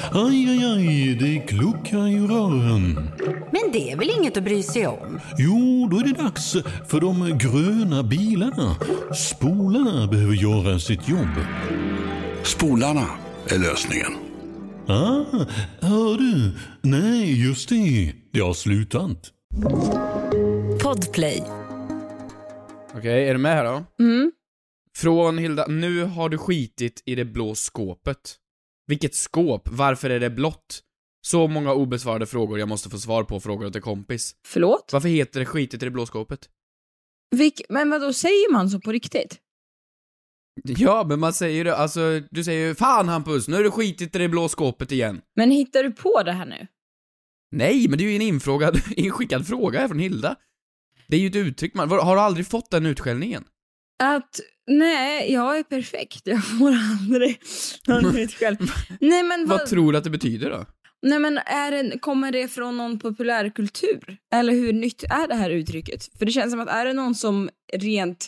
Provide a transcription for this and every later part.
Aj, aj, aj, det kluckar i rören. Men det är väl inget att bry sig om? Jo, då är det dags för de gröna bilarna. Spolarna behöver göra sitt jobb. Spolarna är lösningen. Hör du? Nej, just det. Det har slutat. Podplay. Okej, är du med här då? Mm. Från Hilda, nu har du skitit i det blå skåpet. Vilket skåp? Varför är det blått? Så många obesvarade frågor jag måste få svar på, frågor till kompis. Förlåt? Varför heter det skitit i det blå skåpet? Men vad då säger man så på riktigt? Ja, men man säger det, alltså, du säger ju, fan Hampus, nu har du skitit i det blå skåpet igen. Men hittar du på det här nu? Nej, men det är ju en inskickad fråga här från Hilda. Det är ju ett uttryck, har du aldrig fått den utskällningen? Nej, jag är perfekt. Jag får aldrig någon utskäll. Nej, men vad tror du att det betyder då? Nej, men kommer det från någon populärkultur? Eller hur nytt är det här uttrycket? För det känns som att är det någon som rent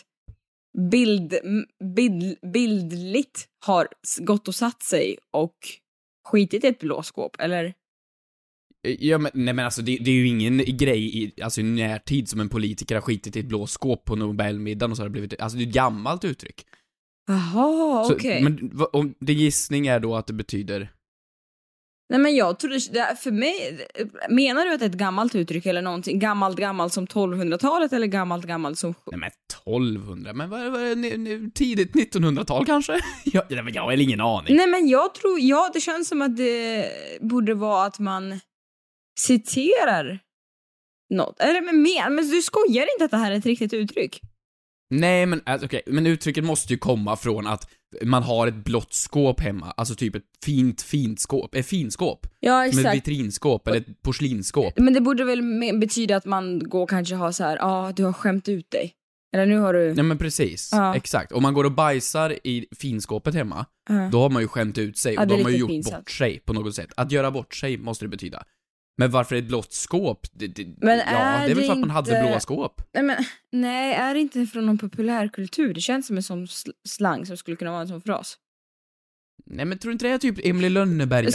bildligt har gått och satt sig och skitit i ett blåskåp, eller? Ja, men alltså det är ju ingen grej i närtid som en politiker har skitit i ett blåskåp på Nobelmiddagen och så har det blivit, alltså det är ett gammalt uttryck. Jaha, okej. Men om det gissning är då att det betyder... Nej, men jag tror det för mig, menar du att det är ett gammalt uttryck eller någonting gammalt som 1200-talet eller gammalt som... Nej, men 1200, men vad är det, tidigt 1900-tal kanske? Jag har ingen aning. Nej, men jag tror, det känns som att det borde vara att man citerar något. Eller men du skojar inte att det här är ett riktigt uttryck? Nej, men okej, men uttrycket måste ju komma från att man har ett blått skåp hemma, alltså typ ett fint skåp, ett finskåp. Ja, exakt. Som ett vitrinskåp eller ett porslinskåp. Men det borde väl betyda att man går kanske ha så här, du har skämt ut dig. Eller nu har du... Nej, men precis, exakt. Om man går och bajsar i finskåpet hemma, då har man ju skämt ut sig och då har man ju gjort bort sig på något sätt. Att göra bort sig måste det betyda. Men varför ett blått skåp? Det är väl för att man hade blåa skåp. Nej, är det inte från någon populärkultur? Det känns som en sån slang som skulle kunna vara en sån fras. Nej, men tror inte det är typ Emily Lönneberga?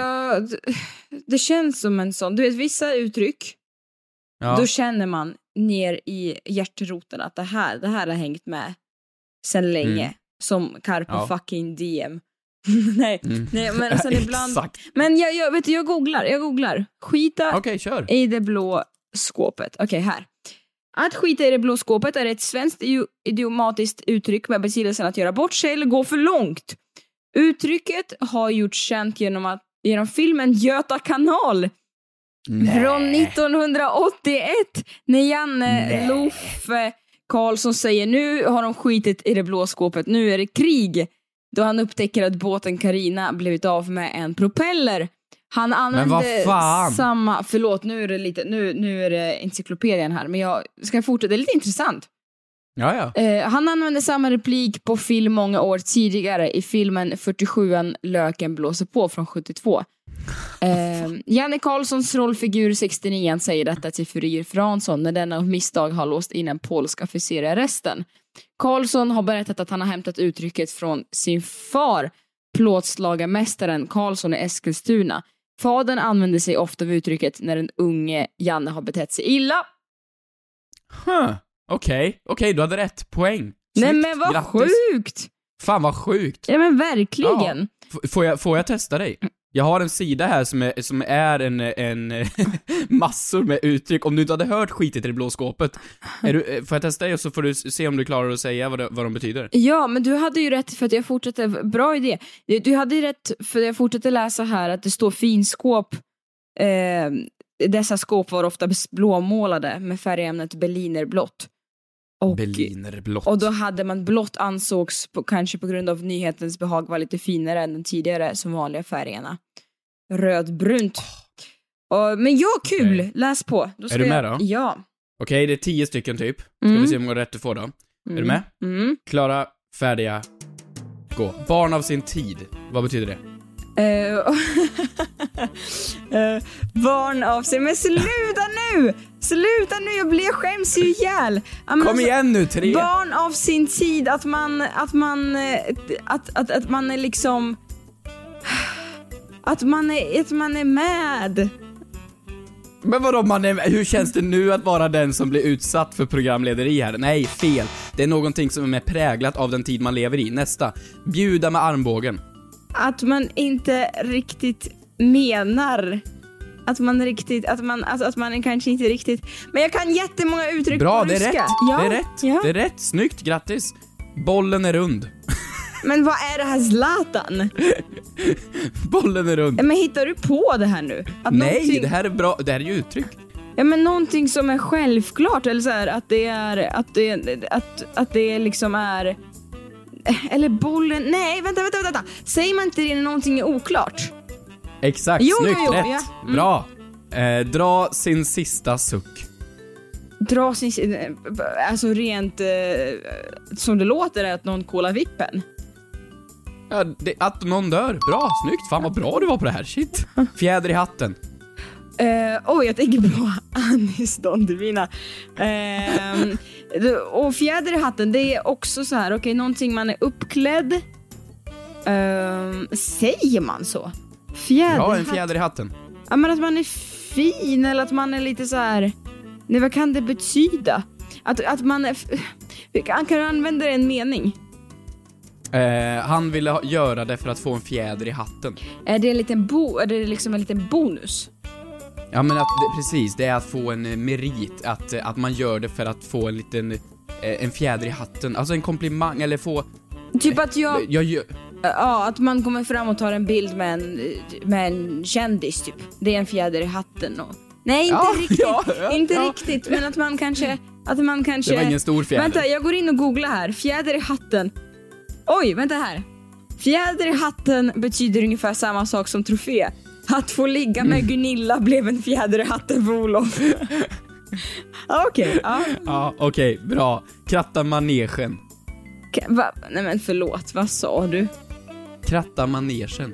Det känns som en sån. Du vet, vissa uttryck, då känner man ner i hjärteroten att det här har hängt med sen länge. Som Carpe fucking DM. Nej, men sen ibland... Exakt. Men jag googlar. Skita kör. i det blå skåpet. Okej, här. Att skita i det blå skåpet är ett svenskt idiomatiskt uttryck med betydelsen att göra bort sig eller gå för långt. Uttrycket har gjorts känt genom filmen Göta kanal. Från 1981 när Janne Loffe Karlsson säger nu har de skitit i det blå skåpet, nu är det krig. Då han upptäcker att båten Carina blivit av med en propeller. Han använde samma... Förlåt, nu är det encyklopedien här. Men jag ska fortsätta, det är lite intressant. Ja. Han använde samma replik på film många år tidigare i filmen 47an Löken blåser på från 72. Janne Karlssons rollfigur 69 säger detta till Furir Fransson när denna misstag har låst in en polsk officer i arresten. Karlsson har berättat att han har hämtat uttrycket från sin far, plåtslagarmästaren Karlsson i Eskilstuna. Fadern använder sig ofta av uttrycket när den unge Janne har betett sig illa. Okej, du hade rätt. Poäng. Snyggt. Nej, men vad sjukt! Fan, vad sjukt. Ja, men verkligen. Ja. Får jag testa dig? Jag har en sida här som är en massor med uttryck. Om du inte hade hört skitet i det blå skåpet, får jag testa dig och så får du se om du klarar att säga vad de betyder. Ja, men du hade ju rätt för att jag fortsatte. Bra idé. Du hade ju rätt för att jag fortsatte läsa här att det står finskåp. Dessa skåp var ofta blåmålade med färgämnet berlinerblått. Och då hade man blått ansågs kanske på grund av nyhetens behag var lite finare än den tidigare som vanliga färgerna. Rödbrunt. Men kul! Okay. Läs på. Är du med då? Ja. Okej, det är 10 stycken typ. Ska vi se om jag har rätt att få då. Är du med? Klara, färdiga, gå. Barn av sin tid. Vad betyder det? Barn av sig. Men sluta nu, jag skäms ju ihjäl. Kom igen nu, 3. Barn av sin tid, att man är liksom, Att man är med. Men vadå, hur känns det nu att vara den som blir utsatt för programlederi här? Nej, fel. Det är någonting som är mer präglat av den tid man lever i. Nästa. Bjuda med armbågen. Att man inte riktigt menar. Att man kanske inte riktigt. Men jag kan jättemånga uttryck bra, på ryska. Bra, ja, det är rätt. Ja. Det är rätt. Snyggt, grattis. Bollen är rund. Men vad är det här, Zlatan? Bollen är rund. Men hittar du på det här nu? Att nej, någonting... det här är bra. Det här är ju uttryck. Ja, men någonting som är självklart. Eller så här, att det liksom är... Eller bollen... Nej, vänta. Säger man inte det när någonting är oklart? Exakt, snyggt, rätt. Ja. Bra. Dra sin sista suck. Dra sin... Alltså rent... som det låter är att någon kolar vippen. Ja, att någon dör. Bra, snyggt. Fan vad bra du var på det här. Shit. Fjäder i hatten. Jag tänker på Anis Don Divina. Och fjäder i hatten, det är också så här, okej, någonting man är uppklädd. Säger man så? Ja, en fjäder i hatten. Ja, men att man är fin eller att man är lite så här. Nej, vad kan det betyda? Att man är... Kan du använda en mening? Han ville göra det för att få en fjäder i hatten. Är det liksom en liten bonus? Ja, men precis, det är att få en merit, att man gör det för att få en fjäder i hatten, alltså en komplimang, eller få... Typ att att man kommer fram och tar en bild med en kändis typ. Det är en fjäder i hatten och... Nej, inte riktigt, men att man kanske... Det var ingen stor fjäder. Vänta, jag går in och googlar här. Fjäder i hatten. Oj, vänta här. Fjäder i hatten betyder ungefär samma sak som trofé. Att få ligga med Gunilla blev en fjäder i hatten för Olof. Okej. Ja, okej, bra. Kratta manegen. Nej men förlåt, vad sa du? Kratta manegen.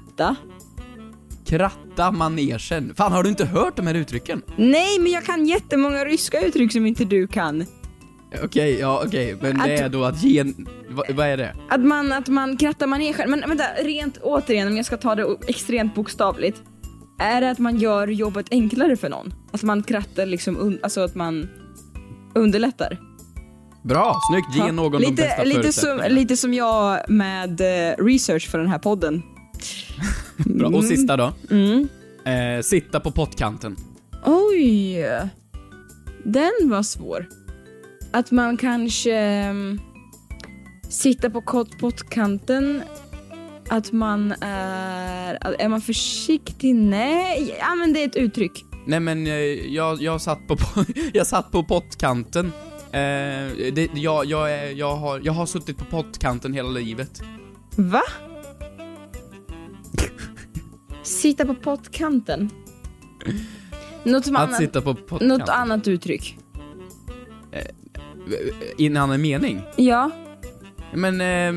Kratta manegen. Fan, har du inte hört de här uttrycken? Nej, men jag kan jättemånga ryska uttryck som inte du kan. Okej. Men det är då att ge... Vad är det? Att man krattar manegen. Men vänta, rent återigen, om jag ska ta det extremt bokstavligt. Är det att man gör jobbet enklare för någon? Att man krattar liksom, alltså att man underlättar? Bra, snyggt. Ge någon de bästa förutsättningarna. Lite som jag med research för den här podden. Bra, och sista då. Sitta på pottkanten. Oj, den var svår. Att man kanske sitta på pottkanten. Att man är man försiktig? Nej, men det är ett uttryck. Nej, men jag satt på pottkanten. Jag har suttit på pottkanten hela livet. Va? Sitta på pottkanten. Sitta på pottkanten. Något annat uttryck. I en annan mening? Ja. Men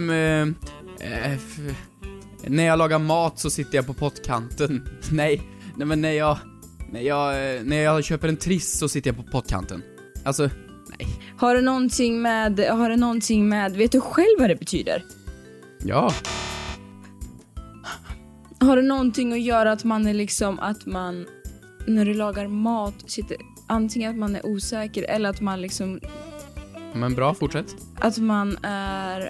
när jag lagar mat så sitter jag på pottkanten. Nej, men när jag köper en triss så sitter jag på pottkanten. Alltså, nej. Har det någonting med vet du själv vad det betyder? Ja. Har det någonting att göra att man är liksom, att man när du lagar mat sitter, antingen att man är osäker eller att man liksom... Men bra, fortsätt. Att man är...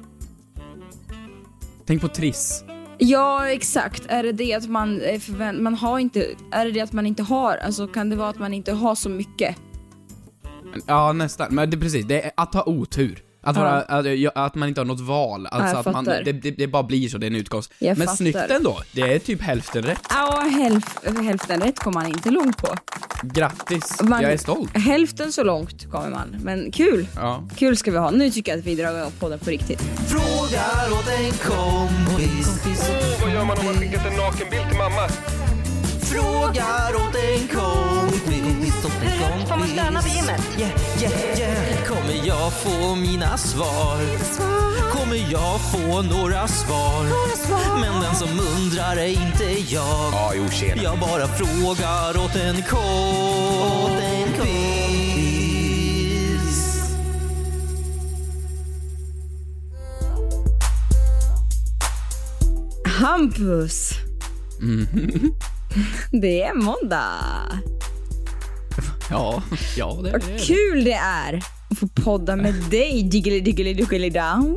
Tänk på triss. Ja, exakt. Är det det att man har inte... Är det det att man inte har... Alltså kan det vara att man inte har så mycket? Ja, nästan. Men det är precis. Det är att ha otur. Att man inte har något val. Alltså att man, det bara blir så, det är en utgångst. Men snyggt ändå. Det är typ hälften rätt. Ja, hälften rätt kommer man inte långt på. Grattis, jag är stolt. Hälften så långt kommer man. Men kul. Ja. Kul ska vi ha. Nu tycker jag att vi drar på den på riktigt. Frågar åt en kompis. Vad gör man om man skickat en nakenbild till mamma? Frågar åt en kompis. Får man stöna på gymmet? Yeah. Kommer jag få mina svar? Kommer jag få några svar? Men den som undrar är inte jag. Jag bara frågar åt en kompis. Hampus, Det är måndag. Ja, det är det. Vad kul det är att få podda med dig, diggly down.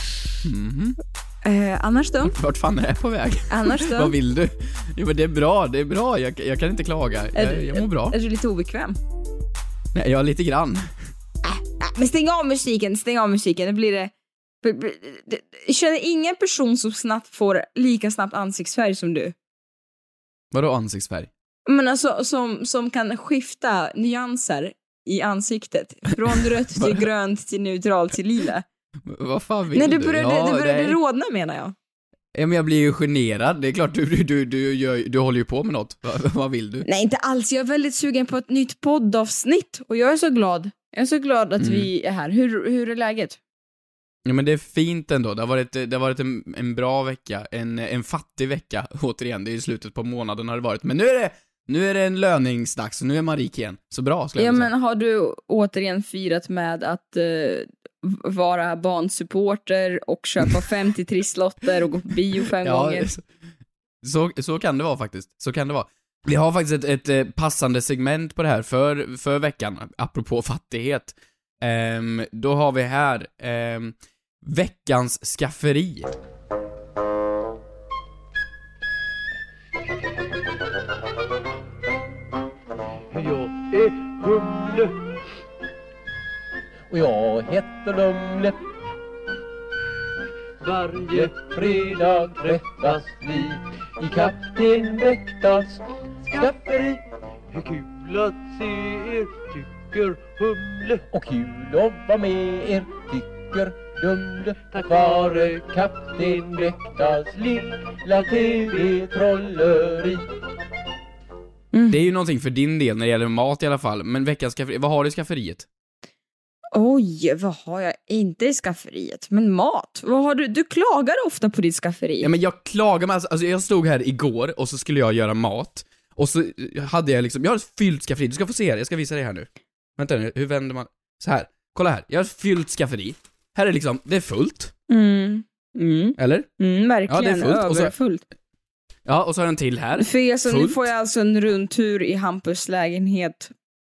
Annars då? Vart fan är jag på väg? Annars då? Vad vill du? Jo, men det är bra. Jag kan inte klaga. Jag mår bra. Är du lite obekväm? Nej, jag är lite grann. Men stäng av musiken. Det blir det. Jag känner ingen person som snabbt får lika snabbt ansiktsfärg som du. Vadå ansiktsfärg? Men alltså som kan skifta nyanser i ansiktet. Från rött till grönt till neutralt till lila. Vad fan vill Nej, du? Det började rodna, menar jag. Ja, men jag blir ju generad. Det är klart, du håller ju på med något. Vad vill du? Nej, inte alls. Jag är väldigt sugen på ett nytt poddavsnitt. Och jag är så glad. Att vi är här. Hur är läget? Ja, men det är fint ändå. Det har varit en bra vecka. En fattig vecka, återigen. Det är ju slutet på månaden har det varit. Men nu är det en löningsdags. Nu är man rik igen. Så bra, skulle jag säga. Men har du återigen firat med att vara barnsupporter och köpa 50 trisslotter och gå på bio 5 gånger? Så kan det vara faktiskt. Så kan det vara. Vi har faktiskt ett passande segment på det här för veckan, apropå fattighet. Då har vi här veckans skafferi. Jag är Humle och jag heter Lumle. Varje fredag träffas vi i Kapten Bäckdals skafferi. Hur kul att se er, tycker Humle, och kul att vara med er, tycker Lumle. Tack vare Kapten Bäckdals lilla TV-trolleri. Det är ju någonting för din del när det gäller mat i alla fall. Men veckans skafferi, vad har du i skafferiet? Oj, vad har jag inte i skafferiet? Men mat, vad har du? Du klagar ofta på ditt skafferi. Ja, men jag klagar med, alltså jag stod här igår och så skulle jag göra mat. Och så hade jag liksom, jag har ett fyllt skafferi. Du ska få se här, jag ska visa dig här nu. Vänta nu, hur vänder man? Så här, kolla här, jag har ett fyllt skafferi. Här är liksom, det är fullt. Eller? Verkligen, ja, det är fullt. överfullt. Ja, och så har jag en till här. För nu får jag alltså en rundtur i Hampus lägenhet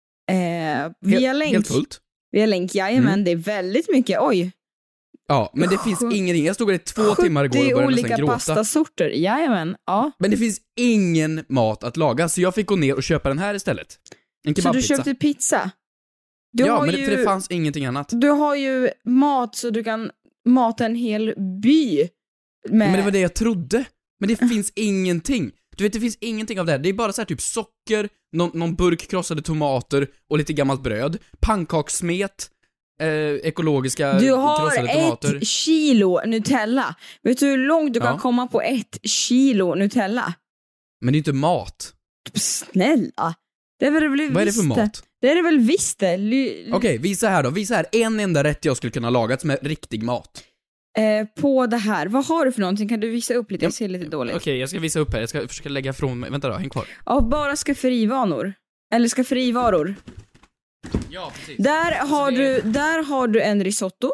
via länk. Helt fullt. Via länk, jajamän, det är väldigt mycket, oj. Ja, men det finns ingenting. Jag stod där i 2 timmar igår och började nästan gråta. 70 olika pastasorter, jajamän, ja. Men det finns ingen mat att laga, så jag fick gå ner och köpa den här istället. En kebabpizza. Så du köpte pizza? För det fanns ingenting annat. Du har ju mat så du kan mata en hel by med... Men det var det jag trodde. Men det finns ingenting. Du vet, det finns ingenting av det här. Det är bara så här typ socker, någon burk krossade tomater och lite gammalt bröd. Pannkakssmet, ekologiska krossade tomater. Du har 1 kilo Nutella. Vet du hur långt du kan komma på 1 kilo Nutella? Men det är inte mat. Snälla. Det är väl visst. Vad är det för mat? Det är det väl visst. Okej, visa här då. Visa här en enda rätt jag skulle kunna laga som är riktig mat. På det här. Vad har du för någonting? Kan du visa upp lite? Jag ser lite dåligt. Okej, jag ska visa upp här. Jag ska försöka lägga från mig. Vänta då, häng kvar. Av bara skafferivanor. Eller skafferivaror. Ja, precis. Där har du en risotto.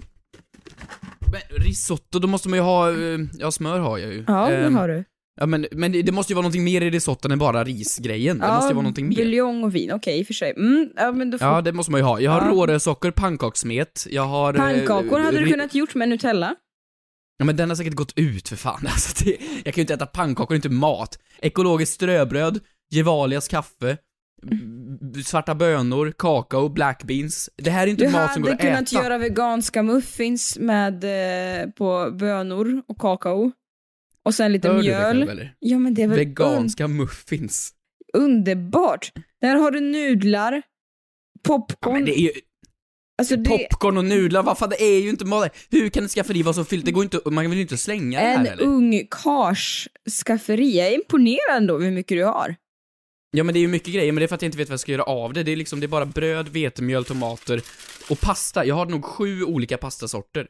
Men risotto, då måste man ju ha... Ja, smör har jag ju. Ja, det har du. Ja, men det måste ju vara någonting mer i risotton än bara risgrejen. Det måste ju vara någonting mer. Buljong och vin, okej, i och för sig. Men då får... Ja, det måste man ju ha. Jag har rårörsocker, pannkakssmet. Jag har... Pannkakor hade du kunnat gjort med Nutella. Ja, men den har säkert gått ut för fan. Alltså, jag kan ju inte äta pannkakor, inte mat. Ekologiskt ströbröd, Gevalias kaffe, svarta bönor, kakao, black beans. Det här är inte mat som går att äta. Du hade kunnat göra veganska muffins med på bönor och kakao. Och sen lite mjöl. Själv, ja, men det är väl veganska muffins. Underbart. Där har du nudlar, popcorn. Ja, men det är ju... Alltså popcorn och nudlar, vad fan, det är ju inte mat. Hur kan ett skafferi vara så fyllt? Det går inte, man vill ju inte slänga det här, eller? En ung kars skafferi. Jag är imponerad ändå hur mycket du har. Ja, men det är ju mycket grejer, men det är för att jag inte vet vad jag ska göra av det. Det är liksom, det är bara bröd, vetemjöl, tomater och pasta. Jag har nog 7 olika pastasorter.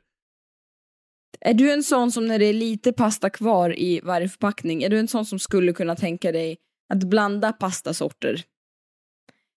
Är du en sån som när det är lite pasta kvar i varje förpackning, är du en sån som skulle kunna tänka dig att blanda pastasorter?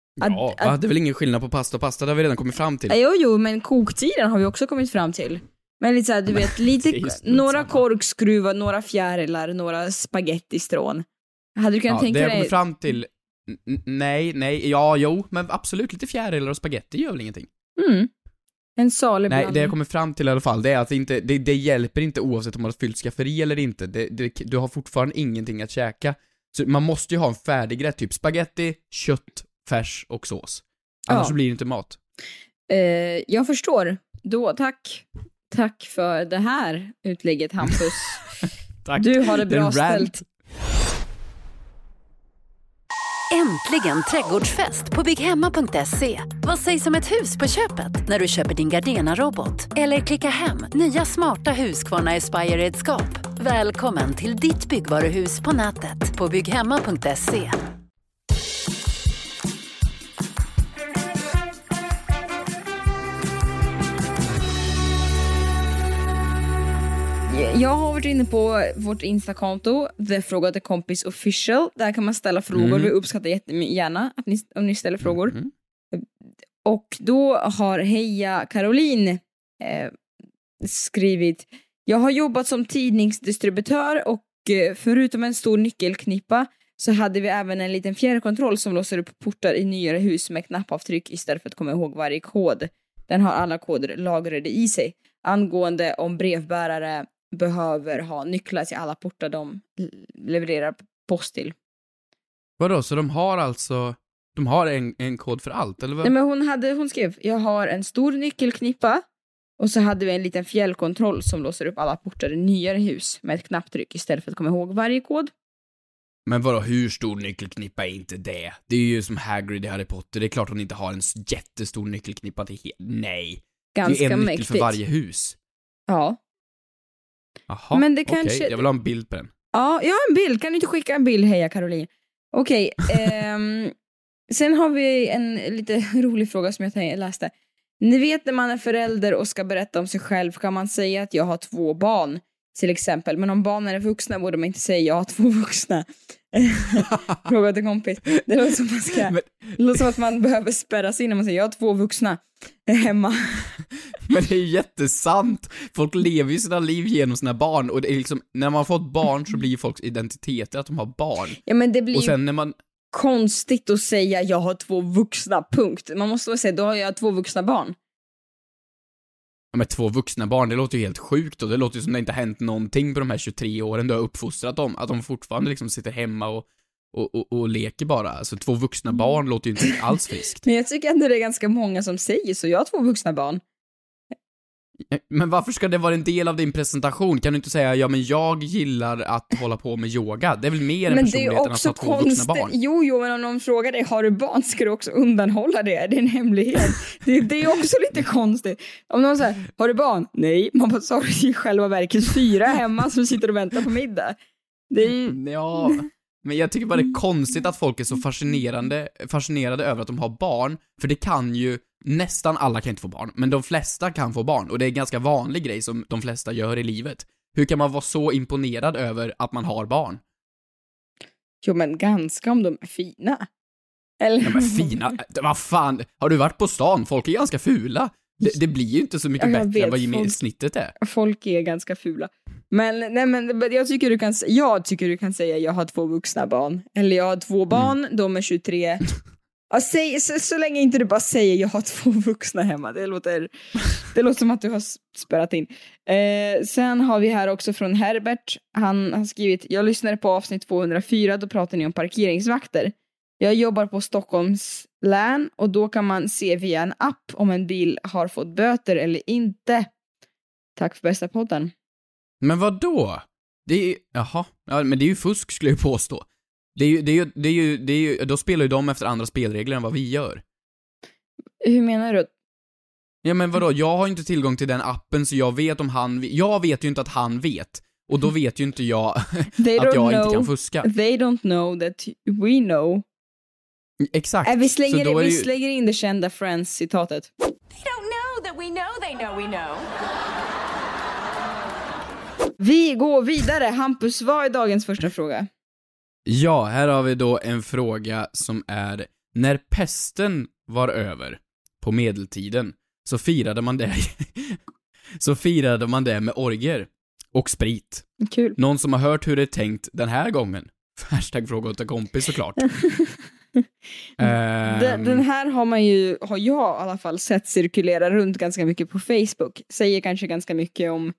Ja, det är väl ingen skillnad på pasta och pasta, det har vi redan kommit fram till. Jo, men koktiden har vi också kommit fram till. Men lite så här, du vet, några korkskruvar, några fjärilar, några spagettistrån. Hade du kunnat tänka dig... Det jag kommer fram till... Nej, men absolut lite fjärilar och spagetti gör väl ingenting. En salig blandning. Nej, det jag kommer fram till i alla fall, det är att det hjälper inte oavsett om man har fyllt skafferi eller inte. Du har fortfarande ingenting att käka. Så man måste ju ha en färdig rätt, typ spagetti, kött, färs och sås. Annars så blir det inte mat. Jag förstår. Då, tack för det här utlägget, Hampus. Tack. Du har det bra ställt. Äntligen trädgårdsfest på bygghemma.se. Vad sägs om ett hus på köpet när du köper din Gardena-robot? Eller klicka hem nya smarta Husqvarna Aspire-redskap. Välkommen till ditt byggvaruhus på nätet på bygghemma.se. Jag har varit inne på vårt Instakonto, The Fråga till Kompis Official. Där kan man ställa frågor. Vi uppskattar jättegärna om ni ställer frågor. Och då har Heja Caroline skrivit: jag har jobbat som tidningsdistributör och förutom en stor nyckelknippa så hade vi även en liten fjärrkontroll som låser upp portar i nyare hus med knappavtryck istället för att komma ihåg varje kod. Den har alla koder lagrade i sig. Angående om brevbärare behöver ha nycklar till alla portar de levererar post till. Vadå, så de har en kod för allt, eller vad? Nej, men hon skrev, jag har en stor nyckelknippa och så hade vi en liten fjällkontroll som låser upp alla portar i nyare hus med ett knapptryck istället för att komma ihåg varje kod. Men vadå, hur stor nyckelknippa är inte det? Det är ju som Hagrid i Harry Potter, det är klart hon inte har en jättestor nyckelknippa till nej. Ganska det är en nyckel mäktigt. för varje hus. Ja. Jaha, men det okej. kanske... Jag vill ha en bild på den. Ja, jag har en bild. Kan du inte skicka en bild, Heja Caroline? Okej. Sen har vi en lite rolig fråga som jag läste. Ni vet när man är förälder och ska berätta om sig själv kan man säga att jag har 2 barn. Till exempel. Men om barnen är vuxna borde man inte säga jag har 2 vuxna. Fråga till kompis. Det låter som att man behöver spärras in när man säger jag har 2 vuxna hemma. Men det är ju jättesant. Folk lever ju sina liv genom sina barn. Och det är liksom, när man har fått barn så blir folks identiteter att de har barn. Ja, men det blir och sen när man... konstigt att säga jag har 2 vuxna, punkt. Man måste väl säga då har jag 2 vuxna barn. Ja, men 2 vuxna barn, det låter ju helt sjukt. Och det låter ju som det inte har hänt någonting på de här 23 åren du har uppfostrat dem. Att de fortfarande liksom sitter hemma och leker bara. Alltså 2 vuxna barn låter ju inte alls friskt. Men jag tycker ändå det är ganska många som säger så. Jag har 2 vuxna barn. Men varför ska det vara en del av din presentation? Kan du inte säga, ja men jag gillar att hålla på med yoga. Det är väl mer än personligheten att ha 2 vuxna barn. Jo, men om någon frågar dig, har du barn, ska du också undanhålla det. Det är en hemlighet. det är också lite konstigt. Om någon säger, har du barn? Nej, man bara, så har du i själva verket 4 hemma som sitter och väntar på middag. Det är ju... Ja, men jag tycker bara det är konstigt att folk är så fascinerade över att de har barn. För det kan ju, nästan alla kan inte få barn, men de flesta kan få barn. Och det är en ganska vanlig grej som de flesta gör i livet. Hur kan man vara så imponerad över att man har barn? Jo, men ganska om de är fina. Eller... Ja, men fina? Vad fan? Har du varit på stan? Folk är ganska fula. Det blir ju inte så mycket bättre än vad snittet är. Folk är ganska fula. Men jag tycker du kan säga jag har 2 vuxna barn. Eller jag har 2 barn, de är 23. Ja, så länge inte du bara säger jag har 2 vuxna hemma. Det låter som att du har spärrat in. Sen har vi här också från Herbert. Han har skrivit, jag lyssnade på avsnitt 204, då pratar ni om parkeringsvakter. Jag jobbar på Stockholms län och då kan man se via en app om en bil har fått böter eller inte. Tack för bästa podden. Men vad då? Det är jaha, ja, men det är ju fusk skulle jag påstå. Det är ju då spelar ju de efter andra spelregler än vad vi gör. Hur menar du? Ja, men vadå? Jag har inte tillgång till den appen så jag vet om jag vet ju inte att han vet. Och då vet ju inte jag att jag inte kan fuska. They don't know that we know. Exakt. Vi slänger in det kända Friends-citatet. They don't know that we know they know we know. Vi går vidare. Hampus, vad är dagens första fråga? Ja, här har vi då en fråga som är: när pesten var över på medeltiden så firade man det. så firade man det med orger och sprit. Kul. Någon som har hört hur det är tänkt den här gången? Fråga åt en kompis såklart. Den här har jag i alla fall sett cirkulera runt ganska mycket på Facebook. Säger kanske ganska mycket om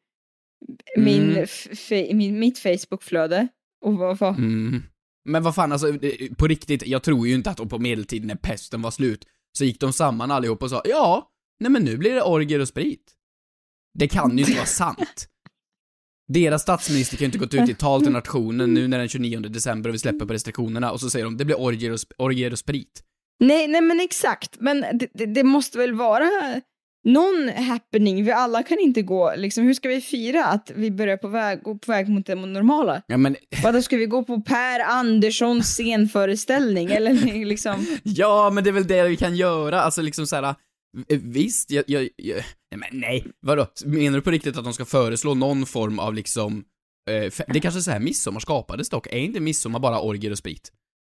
mitt Facebook-flöde. Och varför? Men vad fan, alltså på riktigt, jag tror ju inte att på medeltiden när pesten var slut så gick de samman allihop och sa nej men nu blir det orger och sprit. Det kan ju inte vara sant. Deras statsminister kan ju inte gått ut i tal till nationen nu när den 29 december och vi släpper på restriktionerna och så säger de det blir orger och sprit. Nej men exakt. Men det måste väl vara någon happening. Vi alla kan inte gå, liksom, hur ska vi fira att vi börjar gå på väg mot det normala? Ja, men... Vadå, ska vi gå på Per Anderssons scenföreställning? Eller liksom... Ja, men det är väl det vi kan göra. Alltså liksom såhär, visst, nej, vadå? Menar du på riktigt att de ska föreslå någon form av liksom, det är kanske så här midsommar skapades dock. Är inte midsommar bara orger och sprit?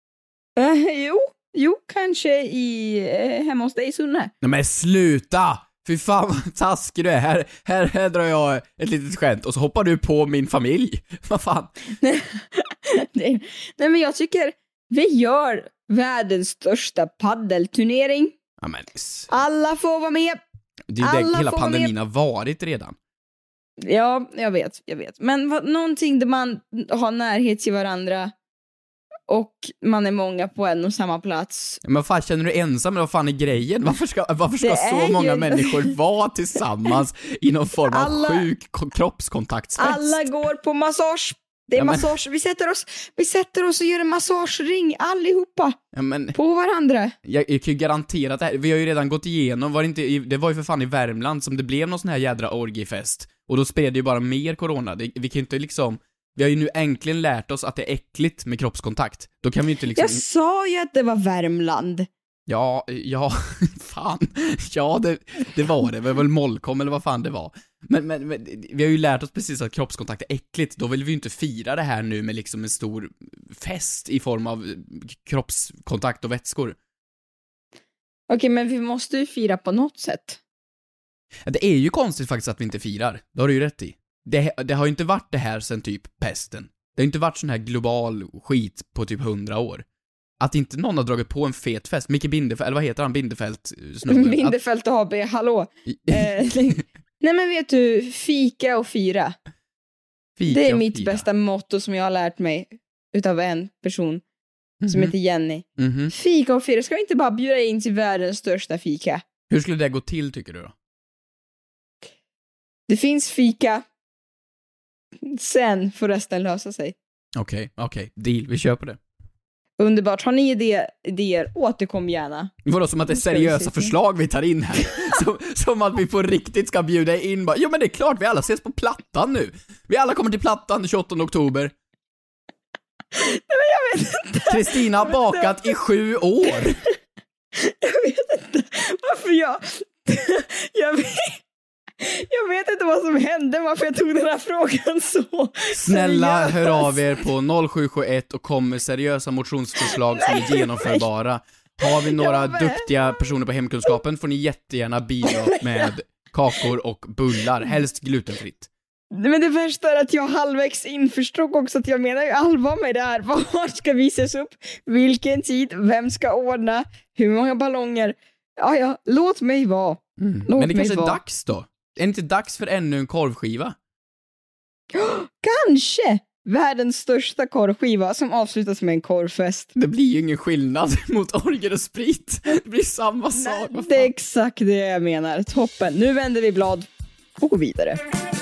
Jo, kanske hemma hos dig, Sunne. Nej men sluta! Fy fan vad taskig du är. Här drar jag ett litet skämt och så hoppar du på min familj. Vad fan? Nej, men jag tycker vi gör världens största paddelturnering. Amen. Alla får vara med. Det är ju det hela pandemin har varit redan. Ja, jag vet. Men någonting där man har närhet till varandra och man är många på en och samma plats. Men fan, känner du ensam? Men vad fan är grejen? Varför ska så många människor vara tillsammans i någon form av sjuk kroppskontaktsfest? Alla går på massage. Det är massage. Vi sätter oss och gör en massagering allihopa på varandra. Jag kan ju garantera att vi har ju redan gått igenom, det var ju för fan i Värmland som det blev någon sån här jädra orgiefest. Och då spred det ju bara mer corona. Vi kan ju inte liksom... Vi har ju nu äntligen lärt oss att det är äckligt med kroppskontakt. Då kan vi inte liksom... Jag sa ju att det var Värmland. Ja, fan. Ja, det var det. Det var väl Mollkom eller vad fan det var. Men vi har ju lärt oss precis att kroppskontakt är äckligt. Då vill vi ju inte fira det här nu med liksom en stor fest i form av kroppskontakt och vätskor. Okej, men vi måste ju fira på något sätt. Det är ju konstigt faktiskt att vi inte firar. Det har du ju rätt i. Det har ju inte varit det här sen typ pesten. Det har inte varit sån här global skit på typ 100 år. Att inte någon har dragit på en fet fest. Micke Bindefeld, eller vad heter han? Bindefeld-snubben? Bindefeld AB, hallå. Nej men vet du, fika och fira. Det är mitt bästa motto som jag har lärt mig utav en person som heter Jenny. Fika och fira, ska vi inte bara bjuda in till världens största fika? Hur skulle det gå till tycker du då? Det finns fika. Sen får resten lösa sig. Okej. Deal, vi kör på det. Underbart. Har ni idéer? Återkom gärna. Vadå, som att det är seriösa förslag vi tar in här? som att vi på riktigt ska bjuda in. Jo men det är klart, vi alla ses på Plattan nu. Vi alla kommer till Plattan den 28 oktober. Nej, men jag vet inte. Kristina har bakat i 7 år. Jag vet inte varför jag vet inte vad som hände, varför jag tog den här frågan så. Snälla, hör av er på 0771 och kom med seriösa motionsförslag som är genomförbara. Har vi några duktiga personer på hemkunskapen får ni jättegärna bidra med kakor och bullar, helst glutenfritt. Men det värsta är att jag halvvägs införstod också att jag menar ju allvar med det här. Var ska visas upp? Vilken tid? Vem ska ordna? Hur många ballonger? Ja, låt mig vara. Men det kanske är dags då? Är det inte dags för ännu en korvskiva? Kanske! Världens största korvskiva som avslutas med en korvfest. Det blir ju ingen skillnad mot orger och sprit. Det blir samma sak. Det är exakt det jag menar. Toppen. Nu vänder vi blad och går vidare.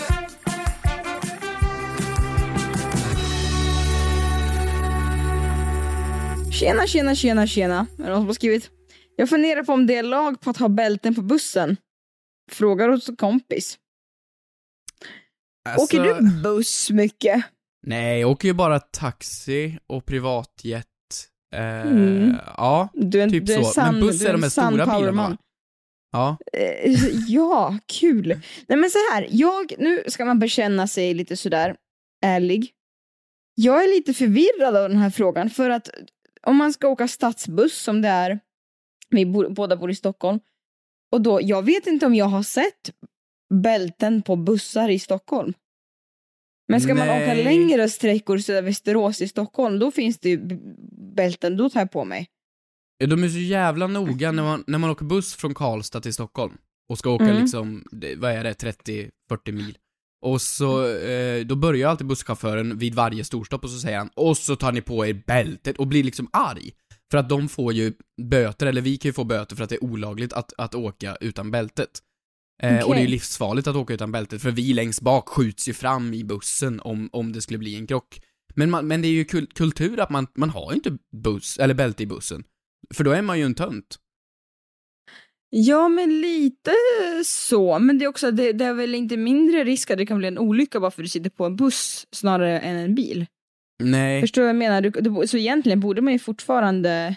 Tjena. Är det någon som har skrivit? Jag funderar på om det är lag på att ha bälten på bussen. Frågar hos kompis. Alltså, åker du buss mycket? Nej, jag åker ju bara taxi och privatjet. Ja, typ så. Men buss är de här stora bilarna. Ja. Ja, kul. Nej men så här, nu ska man bekänna sig lite sådär ärlig. Jag är lite förvirrad av den här frågan för att om man ska åka stadsbuss som det är, vi båda bor i Stockholm. Och då, jag vet inte om jag har sett bälten på bussar i Stockholm. Men ska man åka längre sträckor så Västerås i Stockholm, då finns det ju bälten, då tar jag på mig. Ja, de är så jävla noga när man åker buss från Karlstad till Stockholm och ska åka liksom, vad är det, 30-40 mil. Och så, då börjar alltid busschauffören vid varje storstopp och så säger han, och så tar ni på er bältet, och blir liksom arg. För att de får ju böter, eller vi kan ju få böter för att det är olagligt att åka utan bältet. Och det är ju livsfarligt att åka utan bältet, för vi längst bak skjuts ju fram i bussen om det skulle bli en krock. Men det är ju kultur att man har ju inte buss eller bälte i bussen, för då är man ju en tönt. Ja, men lite så. Men det är också, det är väl inte mindre risk att det kan bli en olycka bara för att du sitter på en buss snarare än en bil. Nej. Förstår du vad jag menar? Så egentligen borde man ju fortfarande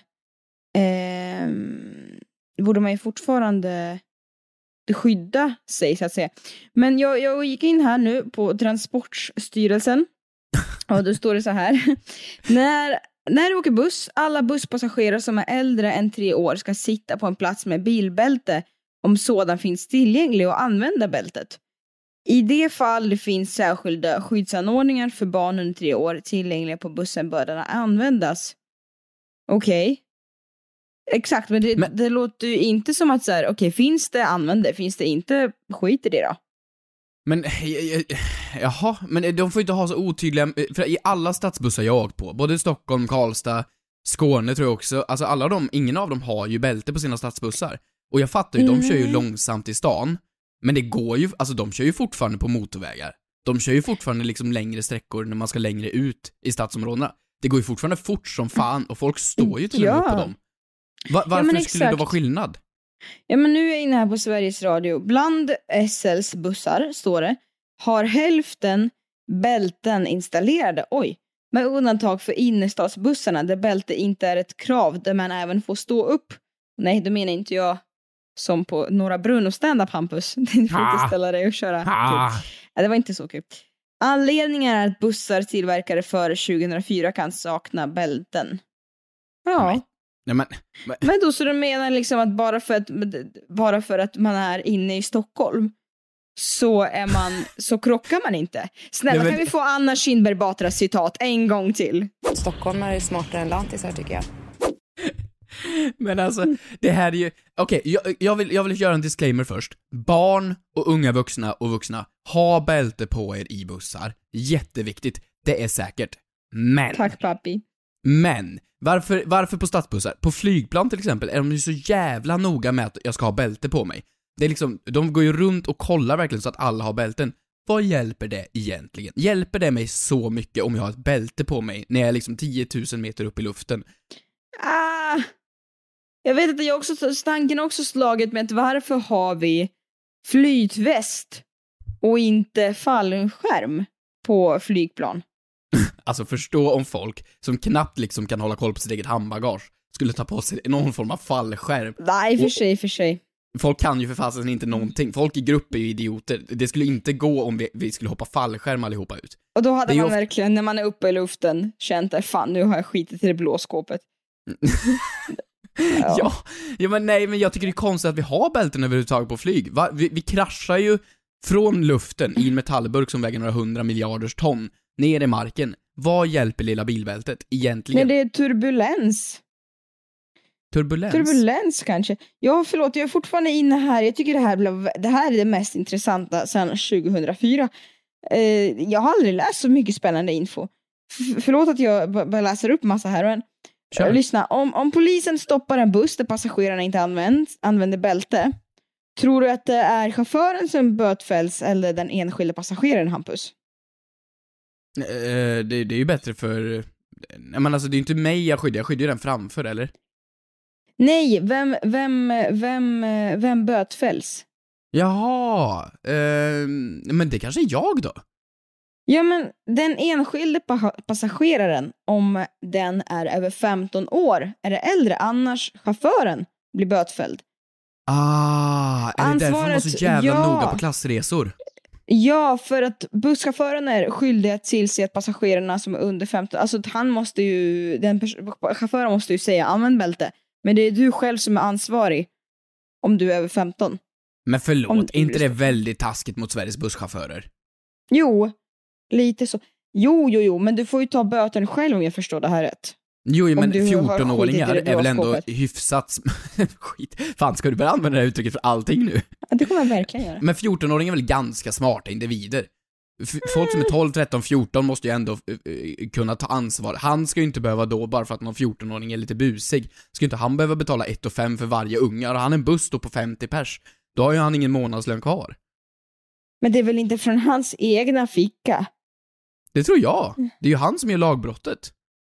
skydda sig, så att säga. Men jag gick in här nu på Transportstyrelsen och då står det så här. När du åker buss, alla busspassagerare som är äldre än 3 år ska sitta på en plats med bilbälte om sådan finns tillgänglig och använda bältet. I det fall det finns särskilda skyddsanordningar för barn under 3 år tillgängliga på bussen bör den användas. Okej. Exakt, men det låter ju inte som att så här, okej, finns det, använd det. Finns det inte, skit i det då. Men, jaha, men de får inte ha så otydliga, för i alla stadsbussar jag åkt på, både Stockholm, Karlstad, Skåne tror jag också, alltså alla de, ingen av dem har ju bälte på sina stadsbussar. Och jag fattar ju, de kör ju långsamt i stan, men det går ju, alltså de kör ju fortfarande på motorvägar. De kör ju fortfarande liksom längre sträckor när man ska längre ut i stadsområdena. Det går ju fortfarande fort som fan, och folk står ju till och med på dem. Varför skulle det vara skillnad? Ja, men nu är jag inne här på Sveriges Radio. Bland SLs bussar, står det, har hälften bälten installerade. Oj. Med undantag för innerstadsbussarna där bälte inte är ett krav, där man även får stå upp. Nej, det menar inte jag som på Norra Brunn och stand-up, Hampus. Du får inte ställa dig och köra. Ja, det var inte så kul. Anledningen är att bussar tillverkade före 2004 kan sakna bälten. Ja. Nej, men då så du menar liksom att bara för att man är inne i Stockholm så krockar man inte. Snälla, kan vi få Anna Kinberg Batras citat en gång till? Stockholm är smartare än lantisar, tycker jag. Men alltså, det här är ju... Okej, jag vill göra en disclaimer först. Barn och unga vuxna och vuxna, ha bälte på er i bussar. Jätteviktigt, det är säkert. Men... Tack, pappi. Men, varför på stadsbussar? På flygplan till exempel är de ju så jävla noga med att jag ska ha bälte på mig. Det är liksom, de går ju runt och kollar verkligen så att alla har bälten. Vad hjälper det egentligen? Hjälper det mig så mycket om jag har ett bälte på mig när jag är liksom 10 000 meter upp i luften? Jag vet att jag också, tanken också slagit med att varför har vi flytväst och inte fallskärm på flygplan? Alltså förstå om folk som knappt liksom kan hålla koll på sitt eget handbagage skulle ta på sig någon form av fallskärm. Nej, för sig. Folk kan ju för fasen inte någonting. Folk i grupp är ju idioter. Det skulle inte gå om vi skulle hoppa fallskärm allihopa ut. Och då hade man verkligen, när man är uppe i luften, känt att fan, nu har jag skitit i det blå skåpet. Ja, men nej, men jag tycker det är konstigt att vi har bälten överhuvudtaget på flyg. Vi kraschar ju från luften i en metallburk som väger några 100 miljarders ton ner i marken. Vad hjälper lilla bilbältet egentligen? Men det är turbulens. Turbulens kanske. Ja, förlåt, jag är fortfarande inne här. Jag tycker det här är det mest intressanta sedan 2004. Jag har aldrig läst så mycket spännande info. Förlåt att jag bara läser upp massa här, men lyssna. Om polisen stoppar en buss där passagerarna inte använder bälte, tror du att det är chauffören som bötfälls eller den enskilda passageraren, Hampus? Det är ju bättre för... Men alltså, det är ju inte mig jag skyddar ju den framför, eller? Nej, vem bötfälls? Jaha, men det kanske är jag då? Ja, men den enskilde passageraren, om den är över 15 år, är det äldre, annars chauffören blir bötfälld. Är det därför man var så jävla noga på klassresor? Ja, för att busschauffören är skyldig att tillse att passagerarna som är under 15, alltså han måste ju, chauffören måste ju säga använd bälte. Men det är du själv som är ansvarig om du är över 15. Men förlåt, är inte det väldigt taskigt mot Sveriges busschaufförer? Jo, lite så. Jo, men du får ju ta böten själv om jag förstår det här rätt. Jo, men 14-åringar är väl ändå hyfsat... Skit. Fan, ska du börja använda det här uttrycket för allting nu? Ja, det kommer jag verkligen göra. Men 14-åringar är väl ganska smarta individer? Folk som är 12, 13, 14 måste ju ändå kunna ta ansvar. Han ska ju inte behöva då, bara för att någon 14-åring är lite busig, ska inte han behöva betala 1,5 för varje unga. Och han en buss då på 50 pers, då har ju han ingen månadslön kvar. Men det är väl inte från hans egna ficka? Det tror jag. Det är ju han som gör lagbrottet.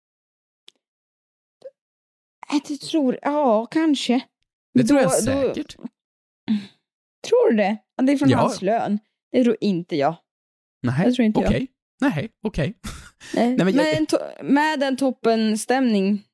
Jag tror, ja, kanske. Det tror jag säkert. Tror du det? Det är från hans lön. Det tror inte jag. Nej, jag tror inte okej. Nej, okej. Med en toppenstämning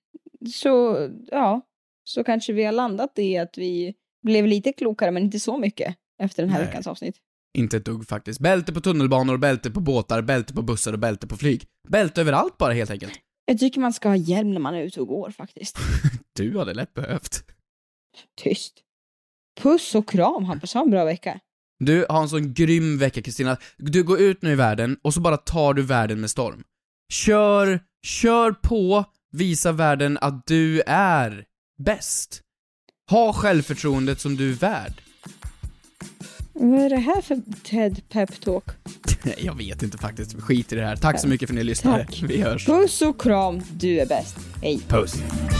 så kanske vi har landat i att vi blev lite klokare, men inte så mycket efter den här veckans avsnitt. Inte ett dugg faktiskt. Bälte på tunnelbanor, bälte på båtar, bälte på bussar och bälte på flyg. Bälte överallt bara helt enkelt. Jag tycker man ska ha hjälm när man är ute och går faktiskt. Du hade lätt behövt. Tyst. Puss och kram, Hampus. Ha en bra vecka. Du har en sån grym vecka, Kristina. Du går ut nu i världen och så bara tar du världen med storm. Kör på, visa världen att du är bäst. Ha självförtroendet som du är värd. Vad är det här för TED Pep Talk? Jag vet inte faktiskt, skit i det här. Tack så mycket för att ni lyssnade. Tack. Vi hörs. Puss och kram, du är bäst. Hej. Puss.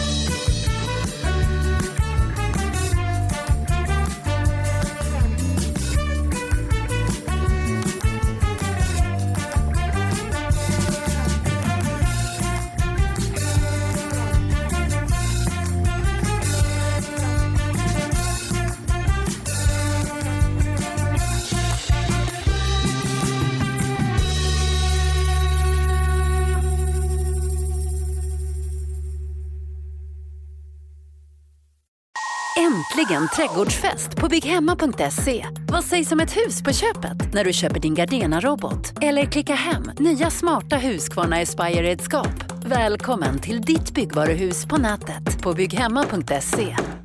Äntligen trädgårdsfest på bygghemma.se. Vad sägs om ett hus på köpet när du köper din Gardena-robot? Eller klicka hem nya smarta Husqvarna Aspire-redskap. Välkommen till ditt byggvaruhus på nätet på bygghemma.se.